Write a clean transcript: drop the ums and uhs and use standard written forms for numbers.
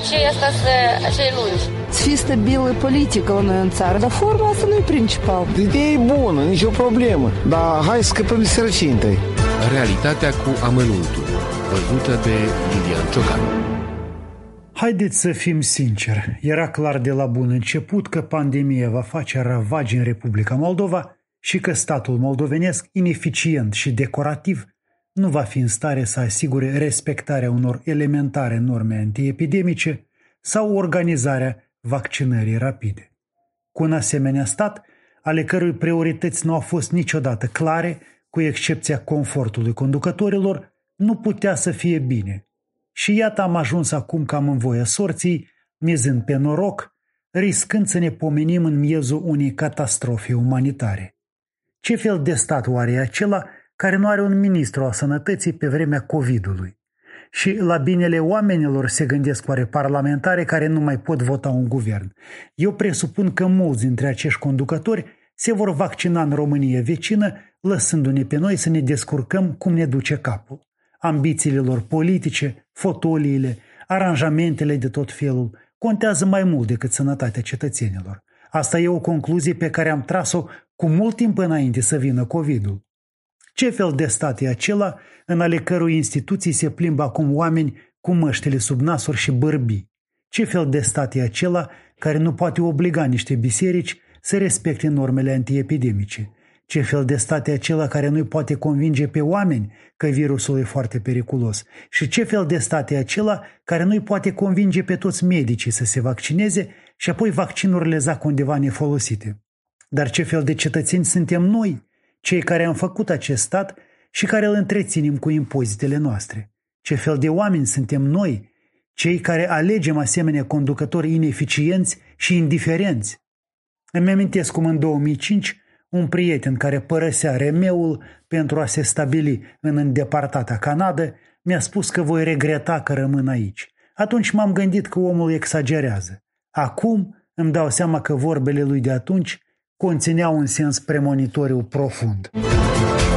acei lungi. Să fie stabilă politică la noi în țară, dar forma asta nu e principal. Ideea e bună, nicio problemă, dar hai să scăpăm de sărăcie întâi. Realitatea cu amănuntul, văzută de Lilian Ciocan. Haideți să fim sinceri, era clar de la bun început că pandemia va face ravagi în Republica Moldova și că statul moldovenesc, ineficient și decorativ, nu va fi în stare să asigure respectarea unor elementare norme antiepidemice sau organizarea vaccinării rapide. Cu un asemenea stat, ale cărui priorități nu au fost niciodată clare, cu excepția confortului conducătorilor, nu putea să fie bine. Și iată am ajuns acum cam în voia sorții, mizând pe noroc, riscând să ne pomenim în miezul unei catastrofe umanitare. Ce fel de stat oare e acela care nu are un ministru al sănătății pe vremea COVID-ului? Și la binele oamenilor se gândesc oare parlamentare care nu mai pot vota un guvern. Eu presupun că mulți dintre acești conducători se vor vaccina în România vecină, lăsându-ne pe noi să ne descurcăm cum ne duce capul. Ambițiile lor politice, fotoliile, aranjamentele de tot felul contează mai mult decât sănătatea cetățenilor. Asta e o concluzie pe care am tras-o cu mult timp înainte să vină COVID-ul. Ce fel de stat e acela în ale cărui instituții se plimbă acum oameni cu măștile sub nasuri și bărbii? Ce fel de stat e acela care nu poate obliga niște biserici să respecte normele antiepidemice? Ce fel de stat e acela care nu-i poate convinge pe oameni că virusul e foarte periculos? Și ce fel de stat e acela care nu-i poate convinge pe toți medicii să se vaccineze și apoi vaccinurile zac undeva nefolosite? Dar ce fel de cetățeni suntem noi, cei care am făcut acest stat și care îl întreținem cu impozitele noastre? Ce fel de oameni suntem noi, cei care alegem asemenea conducători ineficienți și indiferenți? Îmi amintesc cum în 2005 un prieten care părăsea Remeul pentru a se stabili în îndepărtata Canada mi-a spus că voi regreta că rămân aici. Atunci m-am gândit că omul exagerează. Acum îmi dau seama că vorbele lui de atunci conțineau un sens premonitoriu profund.